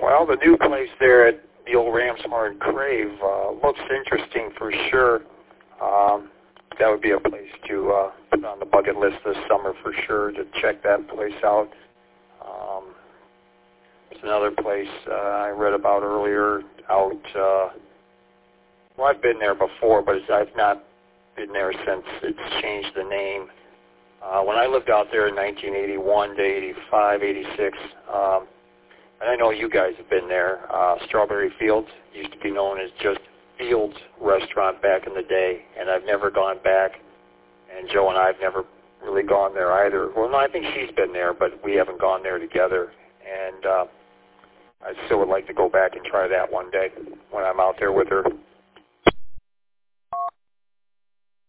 Well, the new place there at the old Ram's Horn Crave looks interesting for sure. That would be a place to put on the bucket list this summer for sure, to check that place out. There's another place I read about earlier out, well, I've been there before, but I've not been there since it's changed the name. When I lived out there in 1981 to 85, 86, and I know you guys have been there, Strawberry Fields used to be known as just Fields Restaurant back in the day, and I've never gone back, and Joe and I have never really gone there either. Well, no, I think she's been there, but we haven't gone there together, and I still would like to go back and try that one day when I'm out there with her.